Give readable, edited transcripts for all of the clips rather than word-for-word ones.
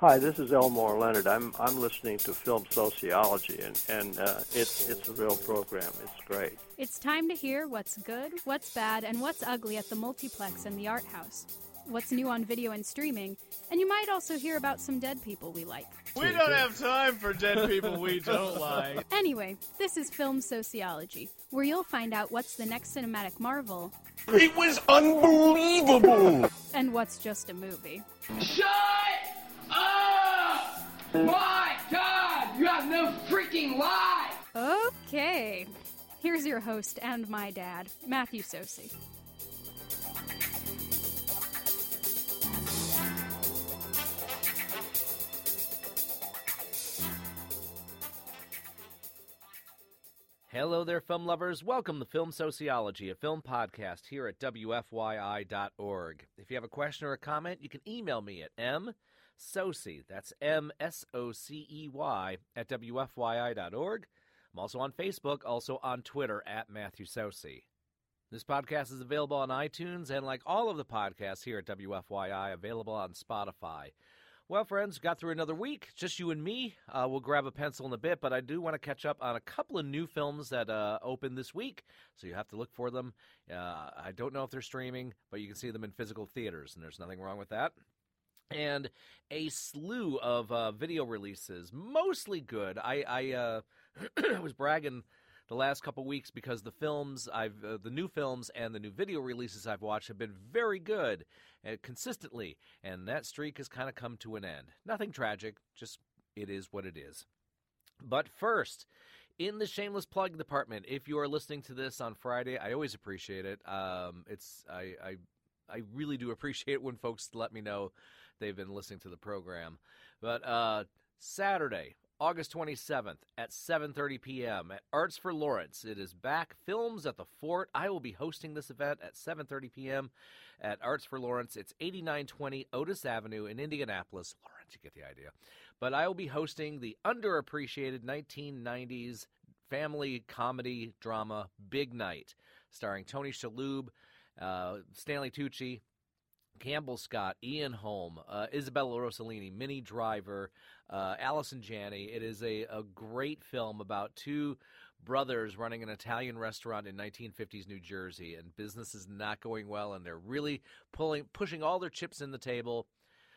Hi, this is Elmore Leonard. I'm listening to Film Sociology, and it's a real program. It's great. It's time to hear what's good, what's bad, and what's ugly at the multiplex and the art house. What's new on video and streaming, and you might also hear about some dead people we like. We don't have time for dead people we don't like. Anyway, this is Film Sociology, where you'll find out what's the next cinematic marvel. It was unbelievable! And what's just a movie. Shut up! My God, you have no freaking life! Okay, here's your host and my dad, Matthew Sosi. Hello there, film lovers. Welcome to Film Sociology, a film podcast here at WFYI.org. If you have a question or a comment, you can email me at msocey, that's MSOCEY, at WFYI.org. I'm also on Facebook, also on Twitter, at Matthew Sosi. This podcast is available on iTunes, and like all of the podcasts here at WFYI, available on Spotify. Well, friends, got through another week. Just you and me. We'll grab a pencil in a bit, but I do want to catch up on a couple of new films that opened this week, so you have to look for them. I don't know if they're streaming, but you can see them in physical theaters, and there's nothing wrong with that. And a slew of video releases, mostly good. I was bragging the last couple weeks because the new films and the new video releases I've watched have been very good consistently, and that streak has kind of come to an end. Nothing tragic, just it is what it is. But first, in the shameless plug department, if you are listening to this on Friday, I always appreciate it. I really do appreciate it when folks let me know they've been listening to the program. But Saturday, August 27th at 7:30 p.m. at Arts for Lawrence. It is back, Films at the Fort. I will be hosting this event at 7:30 p.m. at Arts for Lawrence. It's 8920 Otis Avenue in Indianapolis. Lawrence, you get the idea. But I will be hosting the underappreciated 1990s family comedy drama Big Night, starring Tony Shalhoub, Stanley Tucci, Campbell Scott, Ian Holm, Isabella Rossellini, Minnie Driver, Allison Janney. It is a great film about two brothers running an Italian restaurant in 1950s New Jersey, and business is not going well, and they're really pushing all their chips to the table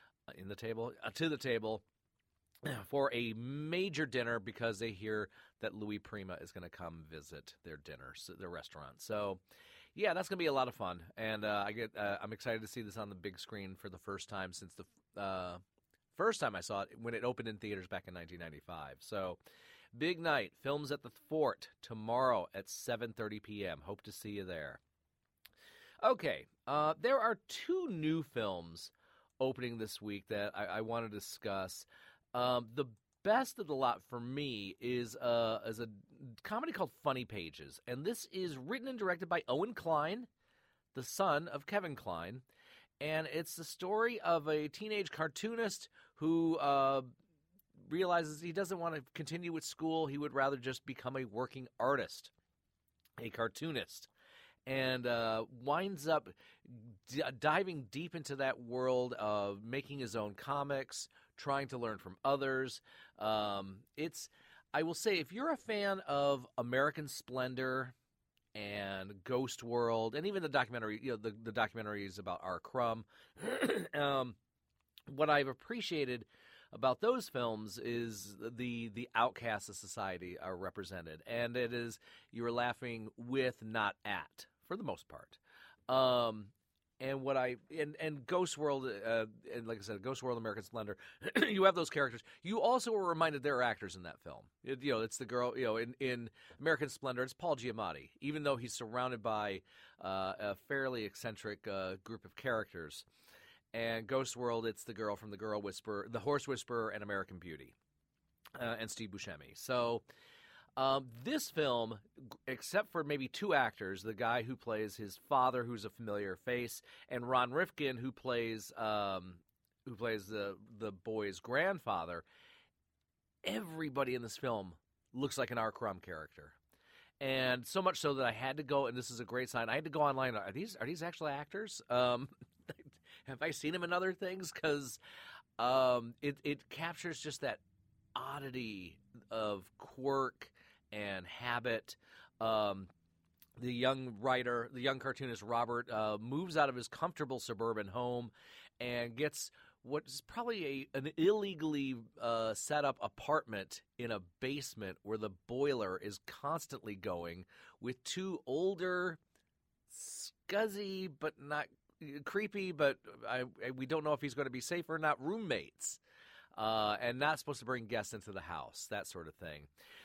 for a major dinner because they hear that Louis Prima is going to come visit their restaurant. So, yeah, that's going to be a lot of fun, and I'm excited to see this on the big screen for the first time since the first time I saw it when it opened in theaters back in 1995. So, Big Night, Films at the Fort, tomorrow at 7:30 p.m. Hope to see you there. Okay, there are two new films opening this week that I want to discuss. The best of the lot for me is a comedy called Funny Pages, and this is written and directed by Owen Kline, the son of Kevin Kline, and it's the story of a teenage cartoonist who realizes he doesn't want to continue with school. He would rather just become a working artist, a cartoonist, and winds up diving deep into that world of making his own comics, trying to learn from others. I will say, if you're a fan of American Splendor and Ghost World, and even the documentary, the documentaries about R. Crumb, what I've appreciated about those films is the outcasts of society are represented, and it is you're laughing with, not at, for the most part. And what and Ghost World, and like I said, Ghost World, American Splendor, you have those characters. You also were reminded there are actors in that film. It's the girl. In American Splendor, it's Paul Giamatti. Even though he's surrounded by a fairly eccentric group of characters, and Ghost World, it's the girl from The Horse Whisperer, and American Beauty, and Steve Buscemi. So. This film, except for maybe two actors, the guy who plays his father, who's a familiar face, and Ron Rifkin, who plays the boy's grandfather, everybody in this film looks like an R. Crumb character. And so much so that I had to go, and this is a great sign, I had to go online. Are these actual actors? Have I seen them in other things? Because it captures just that oddity of quirk and habit. The young writer, the young cartoonist Robert, moves out of his comfortable suburban home and gets what's probably an illegally set up apartment in a basement where the boiler is constantly going with two older, scuzzy but not creepy, but we don't know if he's going to be safe or not, roommates, and not supposed to bring guests into the house, that sort of thing.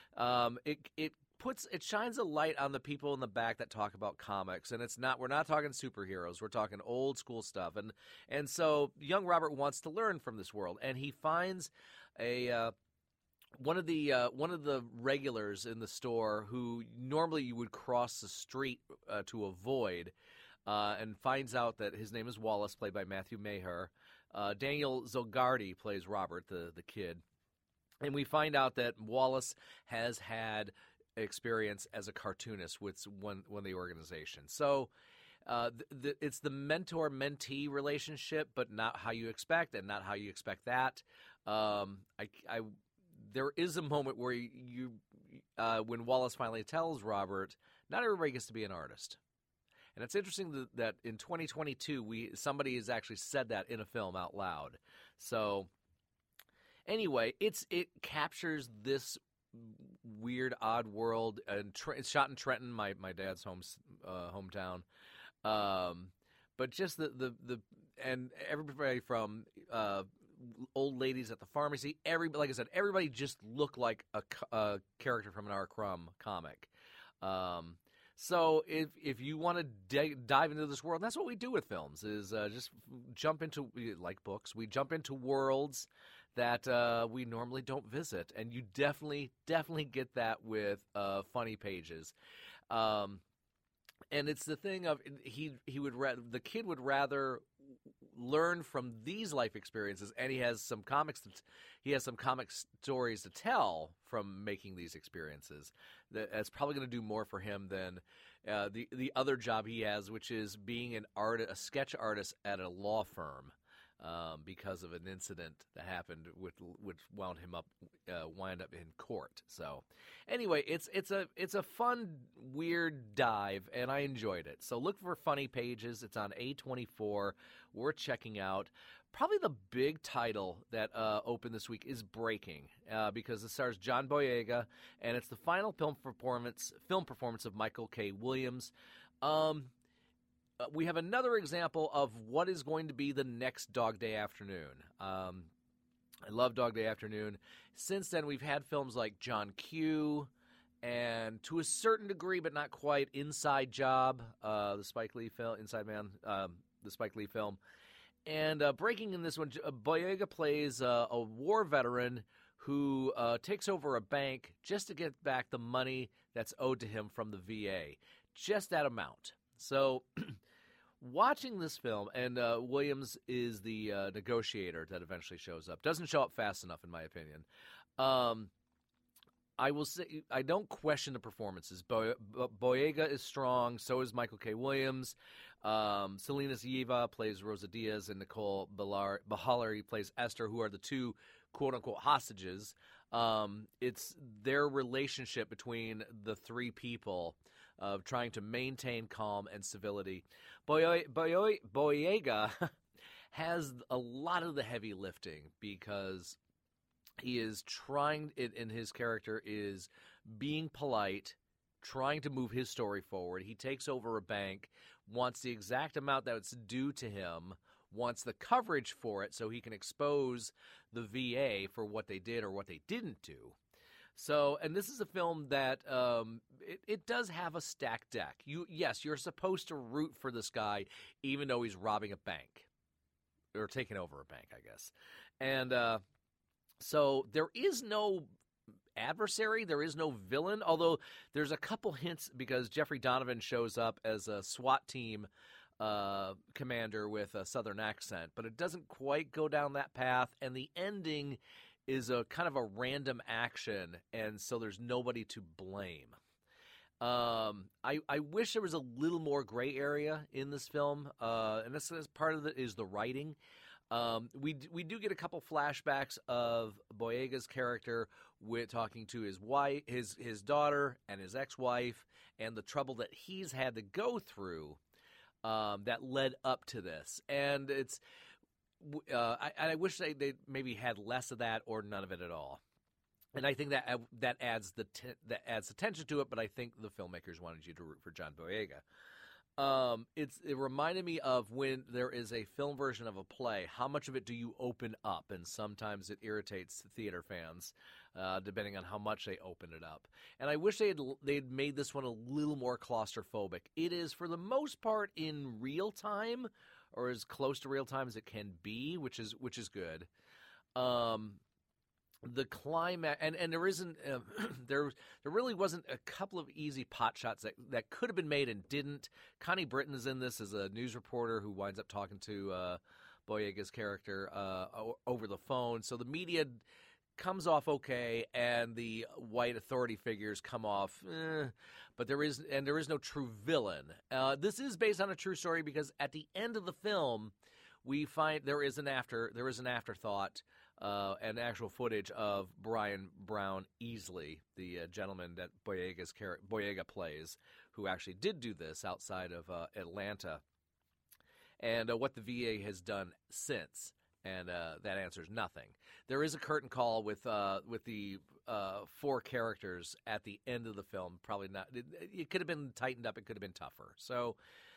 It shines a light on the people in the back that talk about comics, and we're not talking superheroes, we're talking old school stuff, and so young Robert wants to learn from this world, and he finds one of the regulars in the store who normally you would cross the street to avoid, and finds out that his name is Wallace, played by Matthew Maher. Daniel Zolgardi plays Robert, the kid, and we find out that Wallace has had experience as a cartoonist with one of the organization. So it's the mentor-mentee relationship, but not how you expect, and not how you expect that. There is a moment where when Wallace finally tells Robert, not everybody gets to be an artist. And it's interesting that in 2022, somebody has actually said that in a film out loud. So anyway, it captures this weird, odd world, and it's shot in Trenton, my dad's hometown. But just the and everybody from old ladies at the pharmacy, like I said, everybody just looked like a character from an R. Crumb comic. So if you want to dive into this world, that's what we do with films, is just jump into, like books, we jump into worlds that we normally don't visit, and you definitely get that with Funny Pages. And it's the thing of the kid would rather learn from these life experiences, and he has some comic stories to tell from making these experiences. That's probably going to do more for him than the other job he has, which is being a sketch artist at a law firm. Because of an incident that happened, which wound up in court. So, anyway, it's a fun, weird dive, and I enjoyed it. So look for Funny Pages. It's on A24. Worth checking out. Probably the big title that opened this week is Breaking, because it stars John Boyega, and it's the final film performance of Michael K. Williams. We have another example of what is going to be the next Dog Day Afternoon. I love Dog Day Afternoon. Since then, we've had films like John Q, and to a certain degree, but not quite, Inside Job, the Spike Lee film, Inside Man, the Spike Lee film. And Breaking, in this one, Boyega plays a war veteran who takes over a bank just to get back the money that's owed to him from the VA. Just that amount. So watching this film, and Williams is the negotiator that eventually shows up. Doesn't show up fast enough, in my opinion. I will say I don't question the performances. Boyega is strong. So is Michael K. Williams. Selena Zieva plays Rosa Diaz, and Nicole Behaller plays Esther, who are the two quote-unquote hostages. It's their relationship between the three people of trying to maintain calm and civility. Boyega has a lot of the heavy lifting, because he is trying, and his character is being polite, trying to move his story forward. He takes over a bank, wants the exact amount that's due to him, wants the coverage for it so he can expose the VA for what they did or what they didn't do. So, and this is a film that it does have a stacked deck. You're supposed to root for this guy, even though he's robbing a bank, or taking over a bank, I guess. And so there is no adversary, there is no villain, although there's a couple hints, because Jeffrey Donovan shows up as a SWAT team commander with a Southern accent, but it doesn't quite go down that path, and the ending is a kind of a random action, and so there's nobody to blame. I wish there was a little more gray area in this film, and this is part of it is the writing. We do get a couple flashbacks of Boyega's character with talking to his wife, his daughter, and his ex-wife, and the trouble that he's had to go through that led up to this. And it's I wish they maybe had less of that or none of it at all. And I think that adds the tension to it. But I think the filmmakers wanted you to root for John Boyega. It reminded me of when there is a film version of a play, how much of it do you open up? And sometimes it irritates theater fans, depending on how much they open it up. And I wish they'd made this one a little more claustrophobic. It is, for the most part, in real time, or as close to real time as it can be, which is good. The climax, and there isn't there really wasn't a couple of easy pot shots that could have been made and didn't. Connie Britton is in this as a news reporter who winds up talking to Boyega's character over the phone. So the media comes off okay, and the white authority figures come off, but there is no true villain. This is based on a true story because at the end of the film, we find there is an afterthought. And actual footage of Brian Brown Easley, the gentleman that Boyega plays, who actually did do this outside of Atlanta, and what the VA has done since. And that answers nothing. There is a curtain call with the 4 characters at the end of the film. Probably not. It could have been tightened up. It could have been tougher. So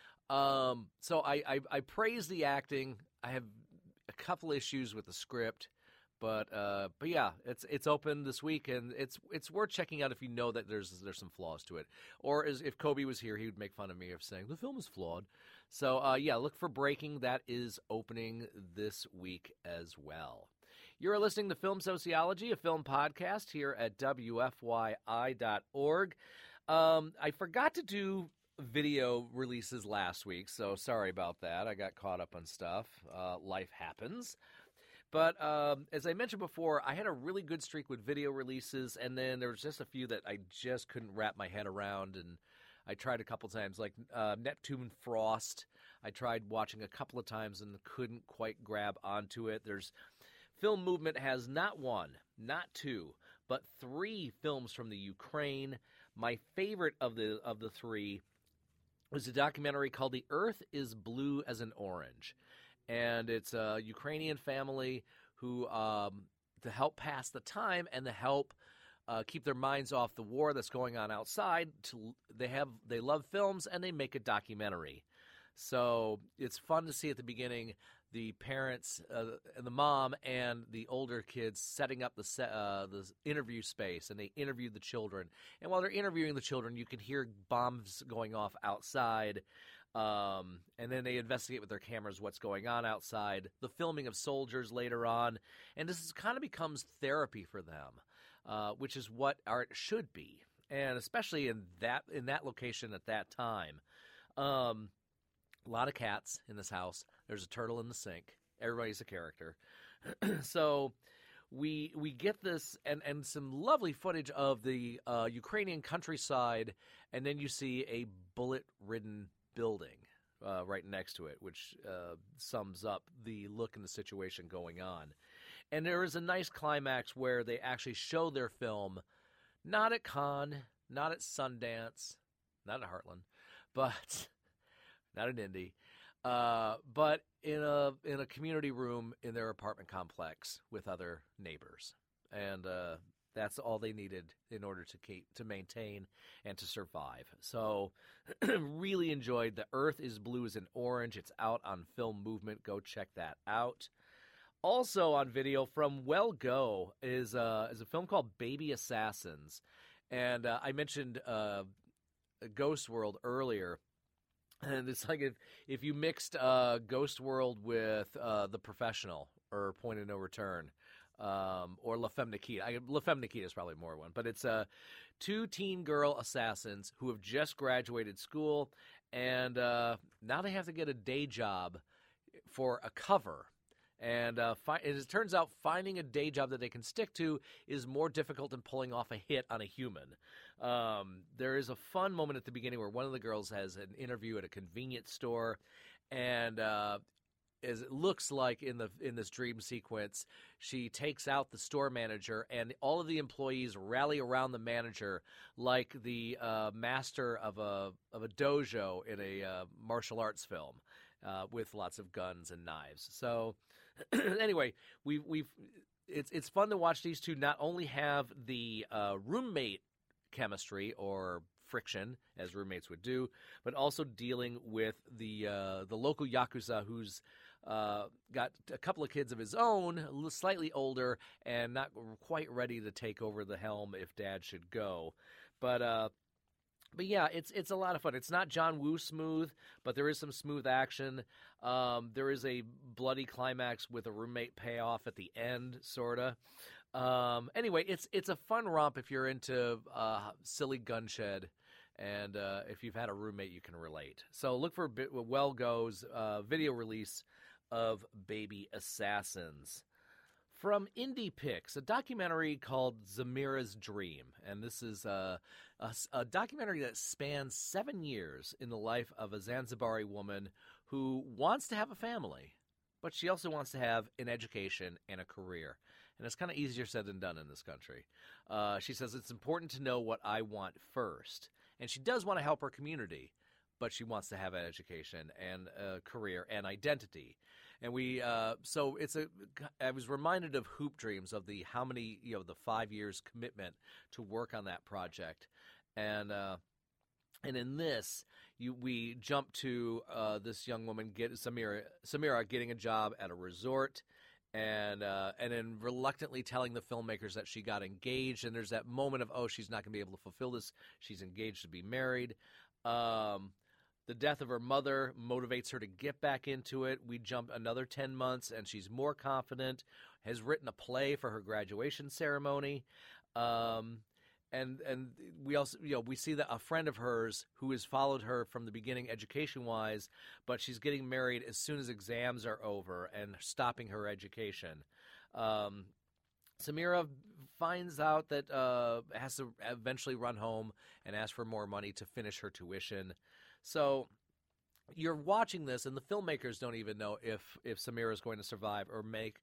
I praise the acting. I have a couple issues with the script. But yeah, it's open this week, and it's worth checking out if you know that there's some flaws to it. Or if Kobe was here, he would make fun of me of saying the film is flawed. So yeah, look for Breaking. That is opening this week as well. You're listening to Film Sociology, a film podcast here at WFYI.org. I forgot to do video releases last week, so sorry about that. I got caught up on stuff. Life happens. But as I mentioned before, I had a really good streak with video releases, and then there was just a few that I just couldn't wrap my head around, and I tried a couple times, like Neptune Frost. I tried watching a couple of times and couldn't quite grab onto it. Film Movement has not 1, not 2, but 3 films from the Ukraine. My favorite of the 3 was a documentary called The Earth is Blue as an Orange. And it's a Ukrainian family who, to help pass the time and to help keep their minds off the war that's going on outside, they love films and they make a documentary. So it's fun to see at the beginning the parents, the mom and the older kids setting up the interview space, and they interview the children. And while they're interviewing the children, you can hear bombs going off outside. And then they investigate with their cameras what's going on outside, the filming of soldiers later on, and this kind of becomes therapy for them, which is what art should be, and especially in that location at that time. A lot of cats in this house. There's a turtle in the sink. Everybody's a character. So we get this and some lovely footage of the Ukrainian countryside, and then you see a bullet-ridden building right next to it, which sums up the look and the situation going on. And there is a nice climax where they actually show their film, not at Cannes, not at Sundance, not at Heartland, but not at Indy, but in a community room in their apartment complex with other neighbors. And that's all they needed in order to maintain and to survive. So really enjoyed The Earth is Blue as an Orange. It's out on Film Movement. Go check that out. Also on video from Well Go is a film called Baby Assassins. And I mentioned Ghost World earlier. And it's like if you mixed Ghost World with The Professional or Point of No Return. Or La Femme Nikita. La Femme Nikita is probably more one, but it's 2 teen girl assassins who have just graduated school, and now they have to get a day job for a cover. And it turns out finding a day job that they can stick to is more difficult than pulling off a hit on a human. There is a fun moment at the beginning where one of the girls has an interview at a convenience store, and as it looks like in this dream sequence, she takes out the store manager, and all of the employees rally around the manager like the master of a dojo in a martial arts film with lots of guns and knives. So anyway, it's fun to watch these two not only have the roommate chemistry or friction, as roommates would do, but also dealing with the local Yakuza who's got a couple of kids of his own, slightly older, and not quite ready to take over the helm if Dad should go. But yeah, it's a lot of fun. It's not John Woo smooth, but there is some smooth action. There is a bloody climax with a roommate payoff at the end, sorta. Anyway, it's a fun romp if you're into silly gunshed, and if you've had a roommate, you can relate. So look for Well Go's video release of Baby Assassins. From Indie Pix, a documentary called Zamira's Dream. And this is a documentary that spans 7 years in the life of a Zanzibari woman who wants to have a family, but she also wants to have an education and a career. And it's kind of easier said than done in this country. She says, it's important to know what I want first. And she does want to help her community, but she wants to have an education and a career and identity. And I was reminded of Hoop Dreams, of the 5 years commitment to work on that project. And in this, we jump to this young woman, Samira, getting a job at a resort, and then reluctantly telling the filmmakers that she got engaged. And there's that moment of, oh, she's not going to be able to fulfill this. She's engaged to be married. The death of her mother motivates her to get back into it. We jump another 10 months, and she's more confident, has written a play for her graduation ceremony. And we also, we see that a friend of hers who has followed her from the beginning education-wise, but she's getting married as soon as exams are over and stopping her education. Samira finds out that has to eventually run home and ask for more money to finish her tuition. So you're watching this, and the filmmakers don't even know if Samira is going to survive or meet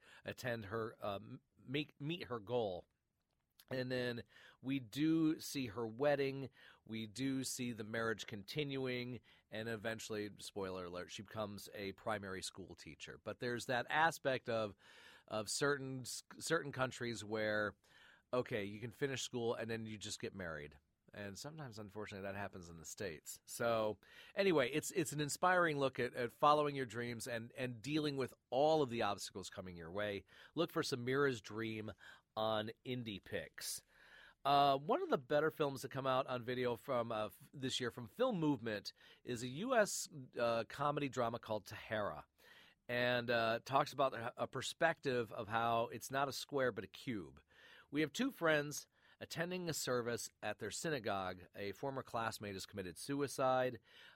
her goal. And then we do see her wedding. We do see the marriage continuing, and eventually, spoiler alert, she becomes a primary school teacher. But there's that aspect of certain countries where, okay, you can finish school and then you just get married. And sometimes, unfortunately, that happens in the States. So anyway, it's an inspiring look at following your dreams and dealing with all of the obstacles coming your way. Look for Samira's Dream on Indie Pix. One of the better films that come out on video from this year from Film Movement is a U.S. Comedy drama called Tahara, and talks about a perspective of how it's not a square but a cube. We have two friends attending a service at their synagogue. A former classmate has committed suicide,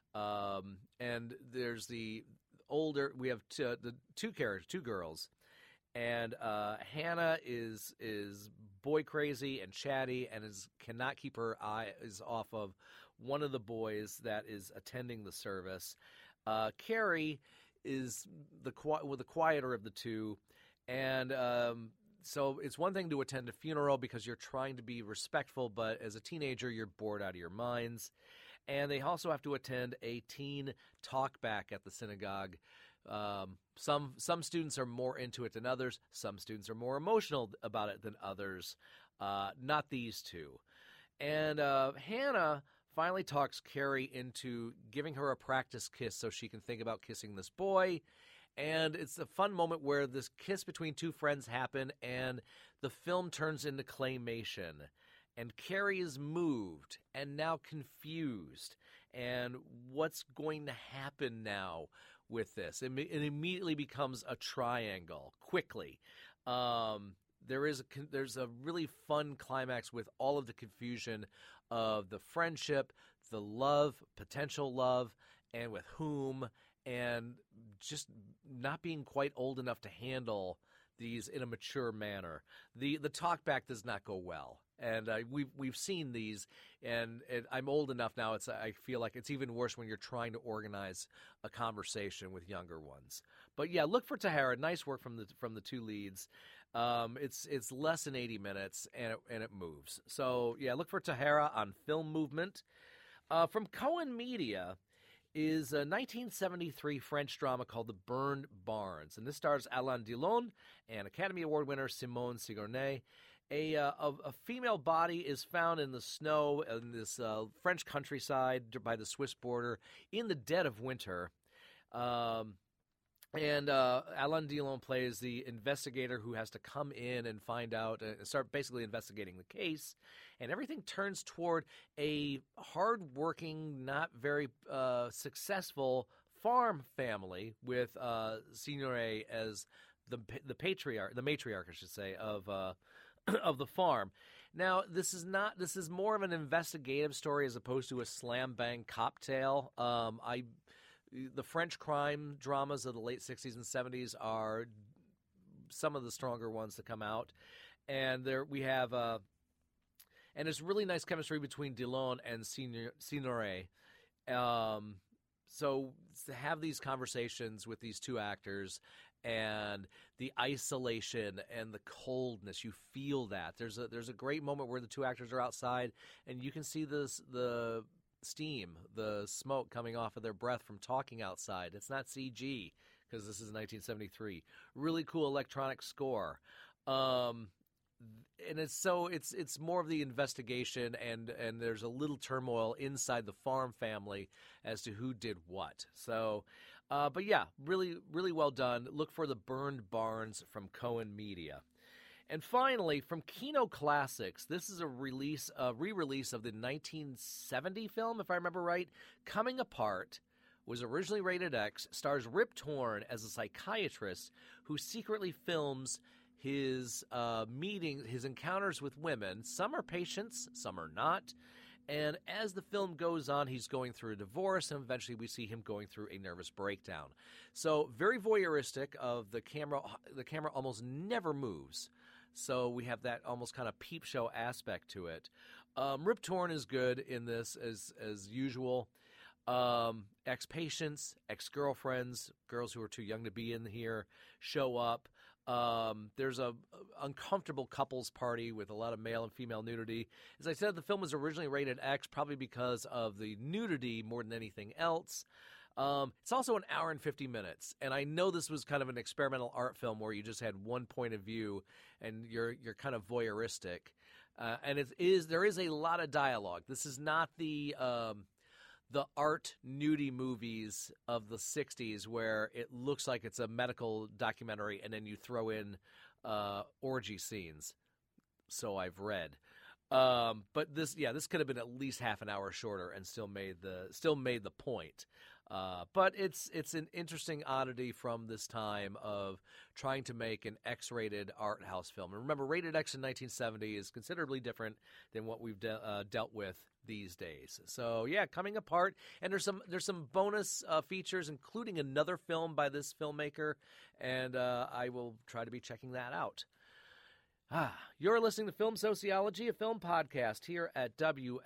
and there's we have the two characters, two girls, and Hannah is boy crazy and chatty and cannot keep her eyes off of one of the boys that is attending the service. Carrie is the quieter of the two, and so it's one thing to attend a funeral because you're trying to be respectful, but as a teenager, you're bored out of your minds. And they also have to attend a teen talk back at the synagogue. Some students are more into it than others. Some students are more emotional about it than others. Not these two. And Hannah finally talks Carrie into giving her a practice kiss so she can think about kissing this boy. And it's a fun moment where this kiss between two friends happen, and the film turns into claymation. And Carrie is moved and now confused. And what's going to happen now with this? It immediately becomes a triangle quickly. There's a really fun climax with all of the confusion of the friendship, the love, potential love, and with whom, and just not being quite old enough to handle these in a mature manner. The talkback does not go well, and we've seen these, and I'm old enough now. I feel like it's even worse when you're trying to organize a conversation with younger ones. But yeah, look for Tahara. Nice work from the two leads. It's less than 80 minutes and it moves. So yeah, look for Tahara on Film Movement. From Cohen Media is a 1973 French drama called The Burned Barns, and this stars Alain Delon and Academy Award winner Simone Signoret. A female body is found in the snow in this French countryside by the Swiss border in the dead of winter. And Alain Delon plays the investigator who has to come in and find out, start basically investigating the case. And everything turns toward a hard-working, not very successful farm family with Signoret as the matriarch, I should say, of of the farm. Now, this is more of an investigative story as opposed to a slam bang cop tale. The French crime dramas of the late 60s and 70s are some of the stronger ones to come out. And there we have and there's really nice chemistry between Delon and Signoret. So to have these conversations with these two actors and the isolation and the coldness, you feel that. There's a great moment where the two actors are outside and you can see the steam, the smoke coming off of their breath from talking outside. It's not CG because this is 1973. Really cool electronic score. And it's more of the investigation and there's a little turmoil inside the farm family as to who did what. So, but yeah, really, really well done. Look for The Burned Barns from Cohen Media. And finally, from Kino Classics, this is a re-release of the 1970 film, if I remember right. Coming Apart was originally rated X, stars Rip Torn as a psychiatrist who secretly films his his encounters with women. Some are patients, some are not. And as the film goes on, he's going through a divorce, and eventually we see him going through a nervous breakdown. So very voyeuristic of the camera. The camera almost never moves. So we have that almost kind of peep show aspect to it. Rip Torn is good in this as usual. Ex-patients, ex-girlfriends, girls who are too young to be in here show up. There's a uncomfortable couples party with a lot of male and female nudity. As I said, the film was originally rated X, probably because of the nudity more than anything else. It's also an hour and 50 minutes, and I know this was kind of an experimental art film where you just had one point of view and you're kind of voyeuristic. And there is a lot of dialogue. This is not the art nudie movies of the 60s where it looks like it's a medical documentary and then you throw in orgy scenes. So I've read. But this could have been at least half an hour shorter and still made the point. But it's an interesting oddity from this time of trying to make an X-rated art house film. And remember, rated X in 1970 is considerably different than what we've dealt with these days. So yeah, Coming Apart, and there's some bonus features, including another film by this filmmaker, and I will try to be checking that out. You're listening to Film Sociology, a film podcast here at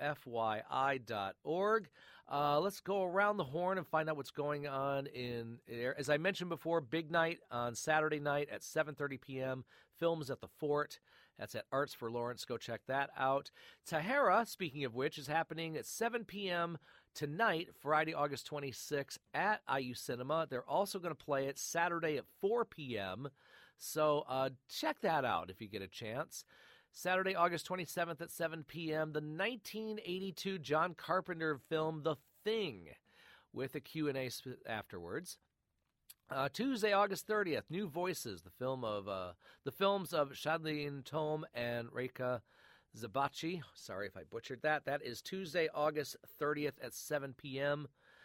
WFYI.org. Let's go around the horn and find out what's going on in there. As I mentioned before, big night on Saturday night at 7:30 p.m. Films at the Fort. That's at Arts for Lawrence. Go check that out. Tahara, speaking of which, is happening at 7 p.m. tonight, Friday, August 26th at IU Cinema. They're also going to play it Saturday at 4 p.m., so check that out if you get a chance. Saturday, August 27th at 7 p.m., the 1982 John Carpenter film The Thing, with a Q&A afterwards. Tuesday, August 30th, New Voices, the films of Shadleen Tome and Reika Zabachi. Sorry if I butchered that. That is Tuesday, August 30th at 7 p.m.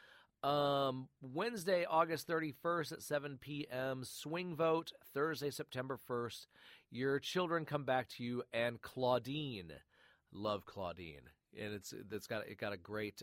Wednesday, August 31st at 7 p.m., Swing Vote. Thursday, September 1st, Your Children Come Back to You, and Claudine. Love Claudine. And it got a great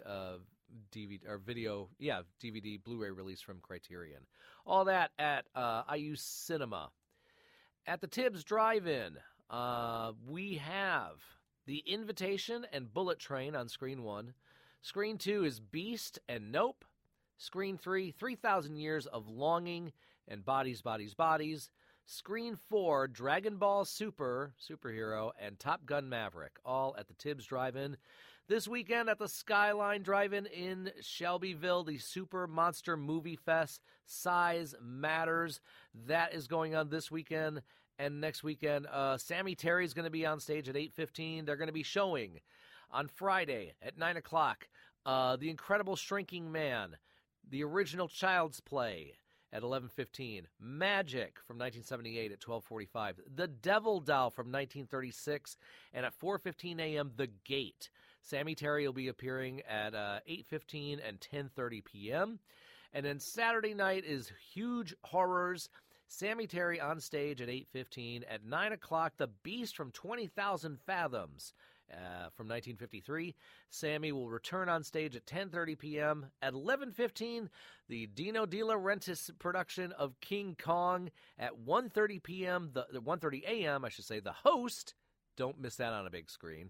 DVD, Blu-ray release from Criterion. All that at IU Cinema. At the Tibbs Drive-In, we have The Invitation and Bullet Train on Screen 1. Screen 2 is Beast and Nope. Screen 3, 3,000 Years of Longing and Bodies, Bodies, Bodies. Screen 4, Dragon Ball Superhero, and Top Gun Maverick, all at the Tibbs Drive-In. This weekend at the Skyline Drive-In in Shelbyville, the Super Monster Movie Fest, Size Matters. That is going on this weekend. And next weekend, Sammy Terry's going to be on stage at 8:15. They're going to be showing on Friday at 9 o'clock The Incredible Shrinking Man, the original Child's Play at 11:15, Magic from 1978 at 12:45, The Devil Doll from 1936, and at 4:15 a.m., The Gate. Sammy Terry will be appearing at 8:15 and 10:30 p.m. And then Saturday night is Huge Horrors. Sammy Terry on stage at 8:15. At 9 o'clock, The Beast from 20,000 Fathoms from 1953. Sammy will return on stage at 10:30 p.m. At 11:15, the Dino De Laurentiis production of King Kong. At 1:30 p.m., the 1:30 a.m., I should say, The Host. Don't miss that on a big screen.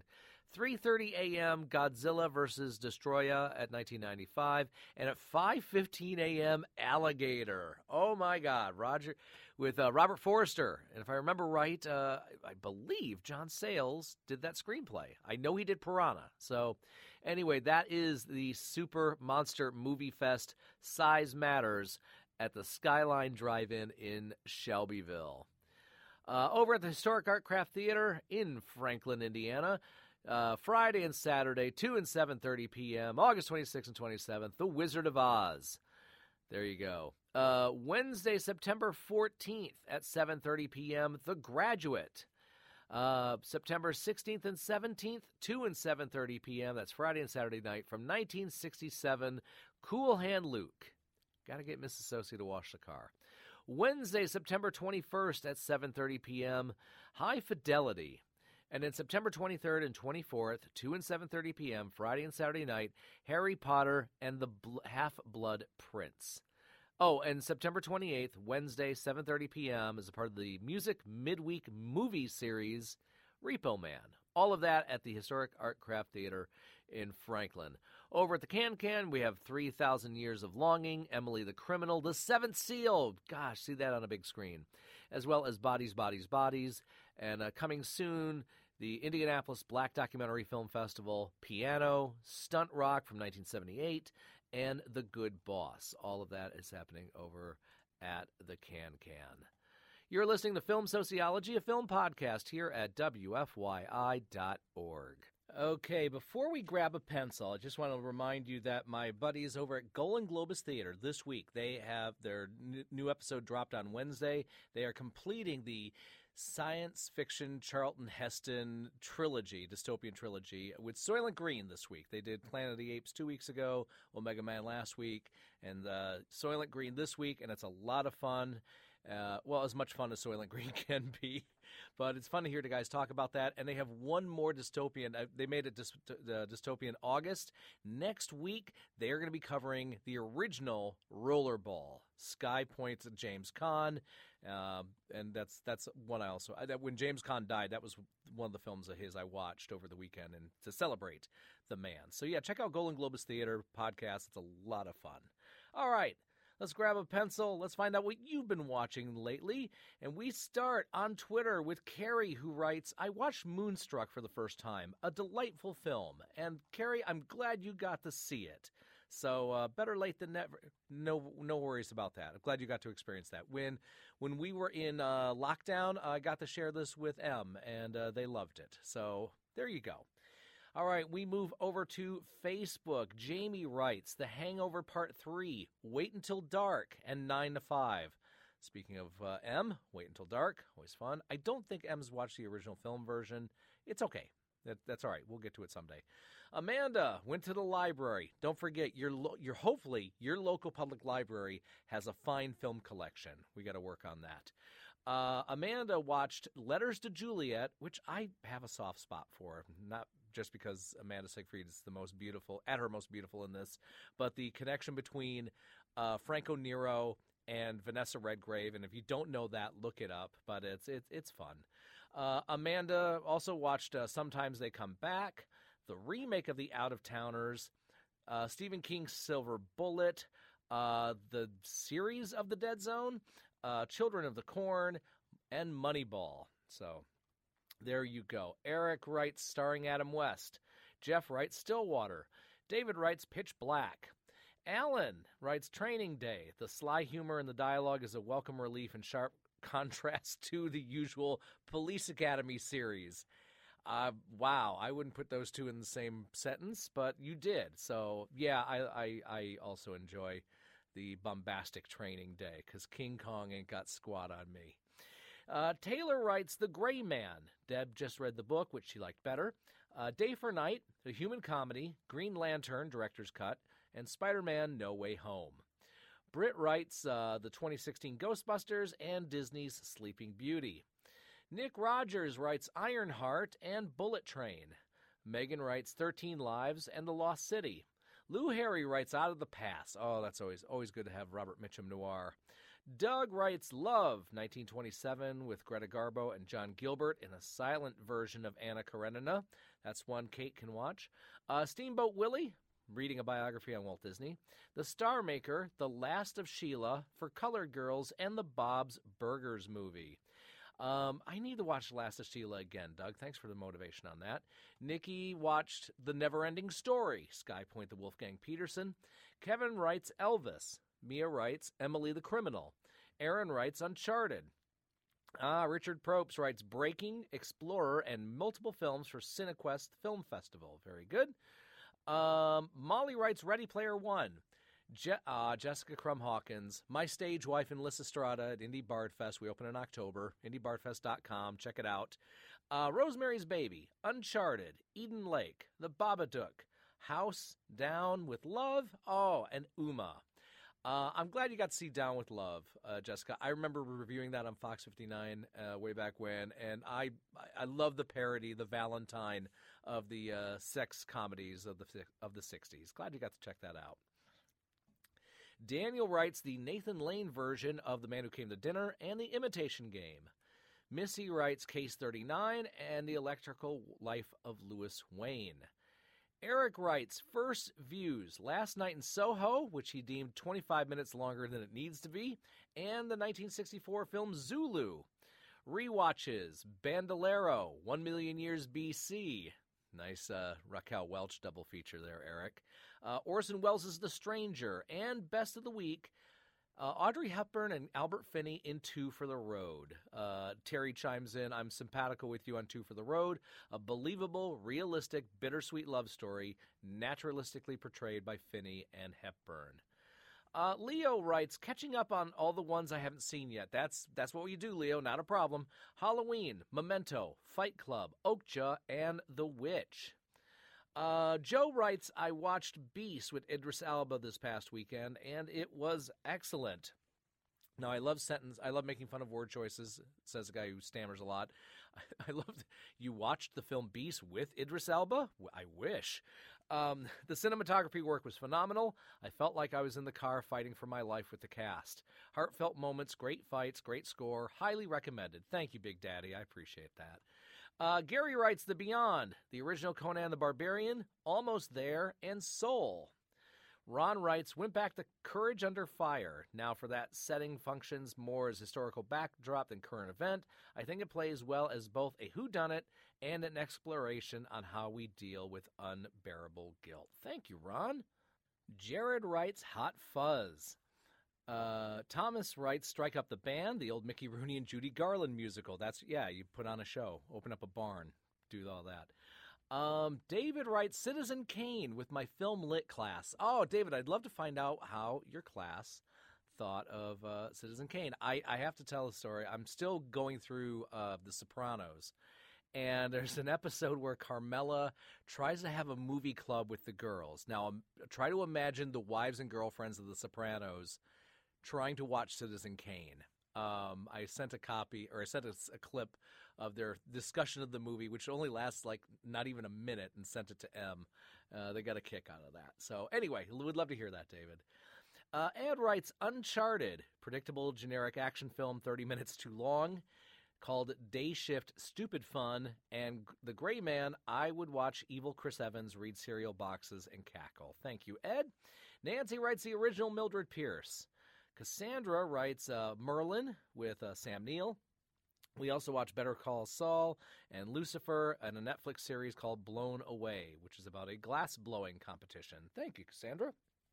3:30 a.m., Godzilla vs. Destroya at 1995. And at 5:15 a.m., Alligator. Oh, my God. With Robert Forster. And if I remember right, I believe John Sayles did that screenplay. I know he did Piranha. So anyway, that is the Super Monster Movie Fest Size Matters at the Skyline Drive-In in Shelbyville. Over at the Historic Art Craft Theater in Franklin, Indiana, Friday and Saturday, 2 and 7:30 p.m., August 26th and 27th, The Wizard of Oz. There you go. Wednesday, September 14th at 7:30 p.m., The Graduate. September 16th and 17th, 2 and 7:30 p.m., that's Friday and Saturday night, from 1967, Cool Hand Luke. Got to get Miss Associate to wash the car. Wednesday, September 21st at 7:30 p.m., High Fidelity. And then September 23rd and 24th, 2 and 7:30 p.m., Friday and Saturday night, Harry Potter and the Half-Blood Prince. Oh, and September 28th, Wednesday, 7:30 p.m., is a part of the Music Midweek Movie Series, Repo Man. All of that at the Historic Art Craft Theater in Franklin. Over at the Can-Can, we have 3,000 Years of Longing, Emily the Criminal, The Seventh Seal. Gosh, see that on a big screen. As well as Bodies, Bodies, Bodies. And coming soon, the Indianapolis Black Documentary Film Festival, Piano, Stunt Rock from 1978, and The Good Boss. All of that is happening over at the Can-Can. You're listening to Film Sociology, a film podcast here at WFYI.org. Okay, before we grab a pencil, I just want to remind you that my buddies over at Golan Globus Theater this week, they have their new episode dropped on Wednesday. They are completing the science fiction Charlton Heston trilogy, dystopian trilogy, with Soylent Green this week. They did Planet of the Apes 2 weeks ago, Omega Man last week, and Soylent Green this week, and it's a lot of fun. Well, as much fun as Soylent Green can be. But it's fun to hear the guys talk about that. And they have one more dystopian. They made it dystopian August. Next week, they are going to be covering the original Rollerball, Sky Point James Caan. And that's one I also... when James Caan died, that was one of the films of his I watched over the weekend and to celebrate the man. So yeah, check out Golan Globus Theater podcast. It's a lot of fun. All right. Let's grab a pencil. Let's find out what you've been watching lately. And we start on Twitter with Carrie, who writes, I watched Moonstruck for the first time. A delightful film. And Carrie, I'm glad you got to see it. So better late than never. No worries about that. I'm glad you got to experience that. When we were in lockdown, I got to share this with Em, and they loved it. So there you go. All right, we move over to Facebook. Jamie writes, The Hangover Part 3, Wait Until Dark, and 9 to 5. Speaking of M, Wait Until Dark, always fun. I don't think M's watched the original film version. It's okay. That's all right. We'll get to it someday. Amanda went to the library. Don't forget, hopefully your local public library has a fine film collection. We got to work on that. Amanda watched Letters to Juliet, which I have a soft spot for. Not just because Amanda Siegfried is at her most beautiful in this, but the connection between Franco Nero and Vanessa Redgrave. And if you don't know that, look it up. But it's fun. Amanda also watched Sometimes They Come Back, the remake of The Out of Towners, Stephen King's Silver Bullet, the series of The Dead Zone, Children of the Corn, and Moneyball. So there you go. Eric writes starring Adam West. Jeff writes Stillwater. David writes Pitch Black. Alan writes Training Day. The sly humor in the dialogue is a welcome relief and sharp contrast to the usual Police Academy series. Wow, I wouldn't put those two in the same sentence, but you did. So, yeah, I also enjoy the bombastic Training Day because King Kong ain't got squat on me. Taylor writes The Gray Man. Deb just read the book, which she liked better. Day for Night, a human comedy, Green Lantern, director's cut, and Spider-Man No Way Home. Britt writes the 2016 Ghostbusters and Disney's Sleeping Beauty. Nick Rogers writes Ironheart and Bullet Train. Megan writes 13 Lives and The Lost City. Lou Harry writes Out of the Pass. Oh, that's always good to have Robert Mitchum noir. Doug writes Love, 1927, with Greta Garbo and John Gilbert in a silent version of Anna Karenina. That's one Kate can watch. Steamboat Willie, reading a biography on Walt Disney. The Star Maker, The Last of Sheila, For Colored Girls, and the Bob's Burgers movie. I need to watch Last of Sheila again, Doug. Thanks for the motivation on that. Nikki watched The Never-Ending Story, Sky Point the Wolfgang Peterson. Kevin writes Elvis. Mia writes Emily the Criminal. Aaron writes Uncharted. Richard Probst writes Breaking, Explorer, and multiple films for Cinequest Film Festival. Very good. Molly writes Ready Player One. Jessica Crum Hawkins, my stage wife and Lysistrata at Indie Bard Fest. We open in October. IndieBardFest.com. Check it out. Rosemary's Baby, Uncharted, Eden Lake, The Babadook, House Down with Love, and Uma. I'm glad you got to see Down with Love, Jessica. I remember reviewing that on Fox 59 way back when, and I love the parody, the Valentine of the sex comedies of the 60s. Glad you got to check that out. Daniel writes the Nathan Lane version of The Man Who Came to Dinner and The Imitation Game. Missy writes Case 39 and The Electrical Life of Louis Wayne. Eric writes First Views, Last Night in Soho, which he deemed 25 minutes longer than it needs to be, and the 1964 film Zulu. Rewatches, Bandolero, 1 Million Years BC. Nice Raquel Welch double feature there, Eric. Orson Welles' The Stranger, and Best of the Week, Audrey Hepburn and Albert Finney in Two for the Road. Terry chimes in, I'm simpatico with you on Two for the Road, a believable, realistic, bittersweet love story, naturalistically portrayed by Finney and Hepburn. Leo writes, catching up on all the ones I haven't seen yet. That's what you do, Leo, not a problem. Halloween, Memento, Fight Club, Okja, and The Witch. Joe writes, I watched Beast with Idris Elba this past weekend, and it was excellent. Now, I love making fun of word choices, says a guy who stammers a lot. I loved you watched the film Beast with Idris Elba? I wish. The cinematography work was phenomenal. I felt like I was in the car fighting for my life with the cast. Heartfelt moments, great fights, great score. Highly recommended. Thank you, Big Daddy. I appreciate that. Gary writes The Beyond, the original Conan the Barbarian, Almost There, and Soul. Ron writes, went back to Courage Under Fire. Now for that setting functions more as historical backdrop than current event. I think it plays well as both a whodunit and an exploration on how we deal with unbearable guilt. Thank you, Ron. Jared writes Hot Fuzz. Thomas writes Strike Up the Band, the old Mickey Rooney and Judy Garland musical. You put on a show, open up a barn, do all that. David writes Citizen Kane with my film lit class. Oh, David, I'd love to find out how your class thought of Citizen Kane. I have to tell a story. I'm still going through The Sopranos, and there's an episode where Carmela tries to have a movie club with the girls. Now, try to imagine the wives and girlfriends of The Sopranos trying to watch Citizen Kane. I sent a clip of their discussion of the movie, which only lasts like not even a minute, and sent it to M. They got a kick out of that. So anyway, would love to hear that, David. Ed writes Uncharted, predictable generic action film, 30 minutes too long, called Day Shift Stupid Fun, and The Gray Man, I would watch evil Chris Evans read cereal boxes and cackle. Thank you, Ed. Nancy writes the original Mildred Pierce. Cassandra writes Merlin with Sam Neill. We also watch Better Call Saul and Lucifer and a Netflix series called Blown Away, which is about a glass-blowing competition. Thank you, Cassandra.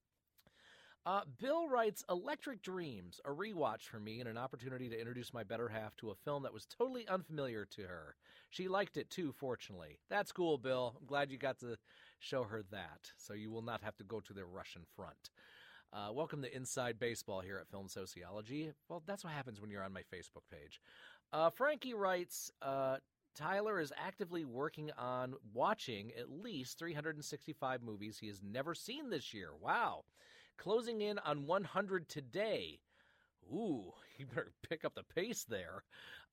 Bill writes Electric Dreams, a rewatch for me and an opportunity to introduce my better half to a film that was totally unfamiliar to her. She liked it too, fortunately. That's cool, Bill. I'm glad you got to show her that, so you will not have to go to the Russian front. Welcome to Inside Baseball here at Film Sociology. Well, that's what happens when you're on my Facebook page. Frankie writes, Tyler is actively working on watching at least 365 movies he has never seen this year. Wow. Closing in on 100 today. Ooh, you better pick up the pace there.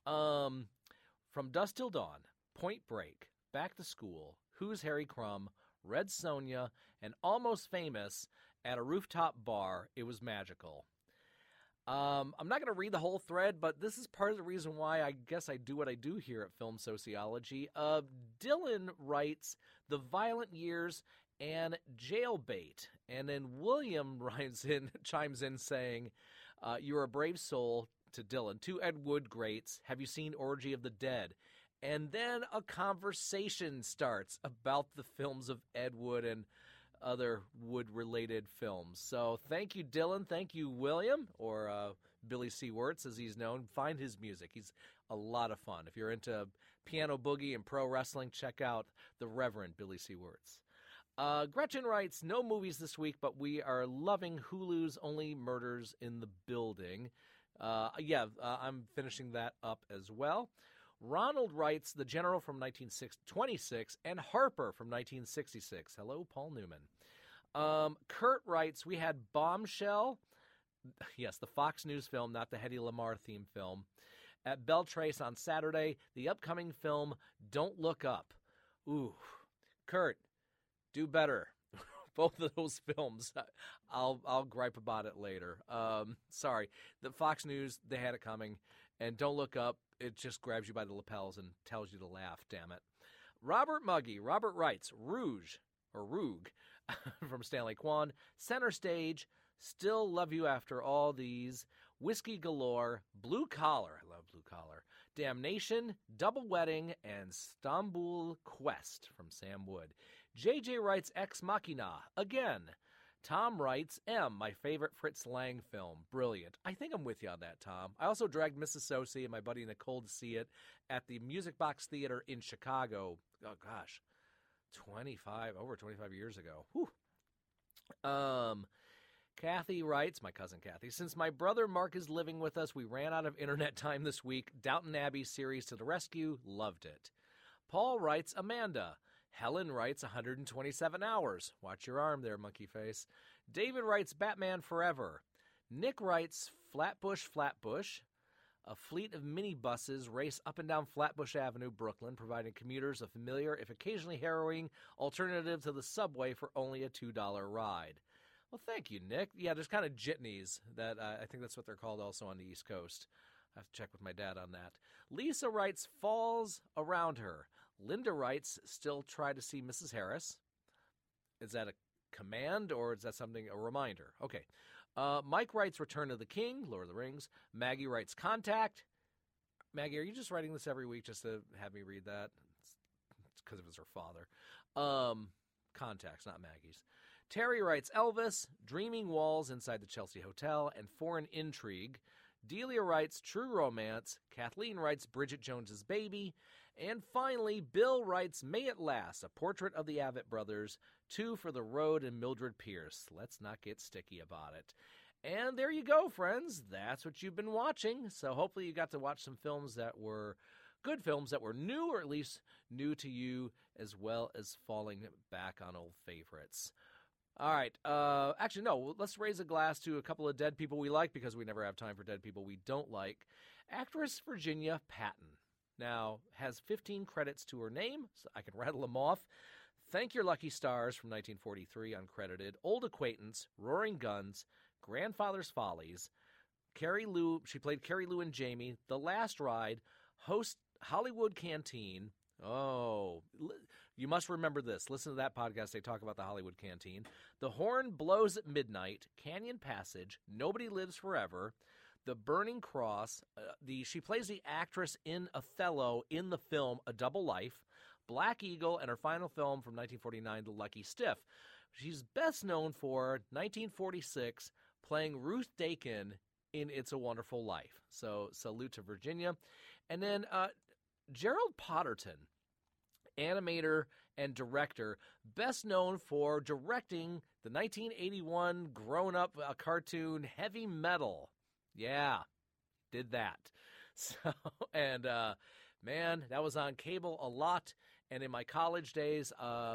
From Dusk Till Dawn, Point Break, Back to School, Who's Harry Crumb, Red Sonja, and Almost Famous at a Rooftop Bar. It was magical. I'm not going to read the whole thread, but this is part of the reason why I guess I do what I do here at Film Sociology. Dylan writes The Violent Years and Jailbait. And then William chimes in saying, you're a brave soul to Dylan. Two Ed Wood greats. Have you seen Orgy of the Dead? And then a conversation starts about the films of Ed Wood and other Wood-related films. So thank you, Dylan. Thank you, William, or Billy C. Wirtz, as he's known. Find his music. He's a lot of fun. If you're into piano boogie and pro wrestling, check out the Reverend Billy C. Wirtz. Gretchen writes, no movies this week, but we are loving Hulu's Only Murders in the Building. I'm finishing that up as well. Ronald writes The General from 1926 and Harper from 1966. Hello, Paul Newman. Kurt writes, we had Bombshell, yes, the Fox News film, not the Hedy Lamarr theme film, at Beltrace on Saturday. The upcoming film, Don't Look Up. Ooh, Kurt, do better. Both of those films. I'll gripe about it later. Sorry. The Fox News, they had it coming. And Don't Look Up, it just grabs you by the lapels and tells you to laugh, damn it. Robert writes, Rouge, or Roog, from Stanley Kwan, Center Stage, Still Love You After All These, Whiskey Galore, Blue Collar, I love Blue Collar, Damnation, Double Wedding, and Stamboul Quest from Sam Wood. JJ writes Ex Machina, again. Tom writes, M, my favorite Fritz Lang film. Brilliant. I think I'm with you on that, Tom. I also dragged Mrs. Sosie and my buddy Nicole to see it at the Music Box Theater in Chicago. Oh, gosh. Over 25 years ago. Whew. Kathy writes, my cousin Kathy, since my brother Mark is living with us, we ran out of internet time this week. Downton Abbey series to the rescue. Loved it. Paul writes, Amanda. Helen writes 127 hours. Watch your arm there, monkey face. David writes Batman Forever. Nick writes Flatbush. A fleet of minibuses race up and down Flatbush Avenue, Brooklyn, providing commuters a familiar, if occasionally harrowing, alternative to the subway for only a $2 ride. Well, thank you, Nick. Yeah, there's kind of jitneys that I think that's what they're called also on the East Coast. I have to check with my dad on that. Lisa writes Falls Around Her. Linda writes, still try to see Mrs. Harris. Is that a command or is that a reminder? Okay. Mike writes Return of the King, Lord of the Rings. Maggie writes Contact. Maggie, are you just writing this every week just to have me read that? It's because it was her father. Contacts, not Maggie's. Terry writes Elvis, Dreaming Walls Inside the Chelsea Hotel, and Foreign Intrigue. Delia writes True Romance. Kathleen writes Bridget Jones's Baby. And finally, Bill writes May It Last, a portrait of the Avett brothers, 2 for the Road and Mildred Pierce. Let's not get sticky about it. And there you go, friends. That's what you've been watching. So hopefully you got to watch some films that were good films that were new, or at least new to you, as well as falling back on old favorites. All right. Actually, no. Let's raise a glass to a couple of dead people we like, because we never have time for dead people we don't like. Actress Virginia Patton now has 15 credits to her name, so I can rattle them off. Thank Your Lucky Stars from 1943, uncredited. Old Acquaintance, Roaring Guns, Grandfather's Follies, Carrie Lou. She played Carrie Lou and Jamie. The Last Ride, Host Hollywood Canteen. Oh, You must remember this. Listen to that podcast. They talk about the Hollywood Canteen. The Horn Blows at Midnight, Canyon Passage, Nobody Lives Forever, The Burning Cross. She plays the actress in Othello in the film A Double Life, Black Eagle, and her final film from 1949, The Lucky Stiff. She's best known for 1946 playing Ruth Dakin in It's a Wonderful Life. So salute to Virginia. And then Gerald Potterton, animator and director, best known for directing the 1981 grown-up cartoon Heavy Metal. Yeah, did that. So, and man, that was on cable a lot. And in my college days,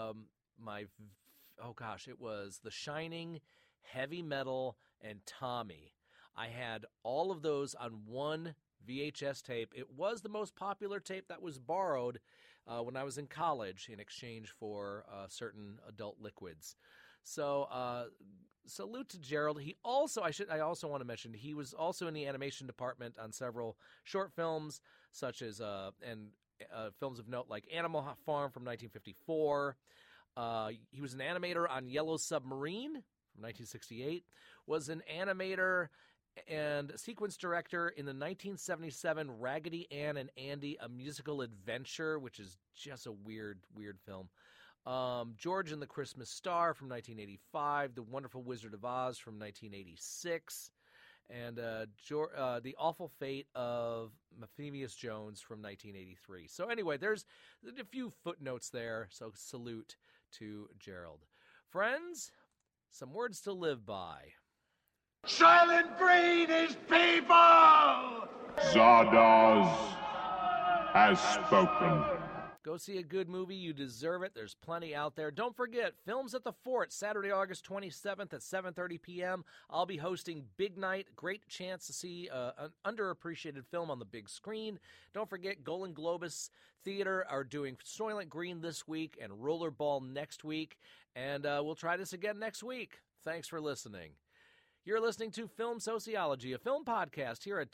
it was The Shining, Heavy Metal, and Tommy. I had all of those on one VHS tape. It was the most popular tape that was borrowed when I was in college in exchange for certain adult liquids. So salute to Gerald. I also want to mention he was also in the animation department on several short films, such as films of note like Animal Farm from 1954. He was an animator on Yellow Submarine from 1968. Was an animator and sequence director in the 1977 Raggedy Ann and Andy, A Musical Adventure, which is just a weird film. George and the Christmas Star from 1985, The Wonderful Wizard of Oz from 1986, and The Awful Fate of Matthias Jones from 1983. So anyway, there's a few footnotes there, so salute to Gerald. Friends, some words to live by. Silent Breed is people! Zardoz has spoken. Go see a good movie. You deserve it. There's plenty out there. Don't forget, Films at the Fort, Saturday, August 27th at 7:30 p.m. I'll be hosting Big Night. Great chance to see an underappreciated film on the big screen. Don't forget, Golan Globus Theater are doing Soylent Green this week and Rollerball next week. And we'll try this again next week. Thanks for listening. You're listening to Film Sociology, a film podcast here at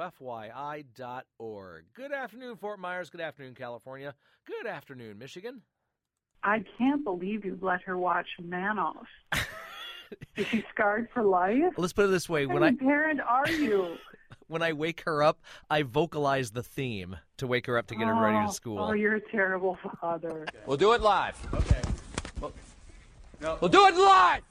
WFYI.org. Good afternoon, Fort Myers. Good afternoon, California. Good afternoon, Michigan. I can't believe you've let her watch Manos. Is she scarred for life? Let's put it this way. What kind of parent are you? When I wake her up, I vocalize the theme to wake her up to get her ready to school. Oh, you're a terrible father. We'll do it live. Okay. We'll do it live!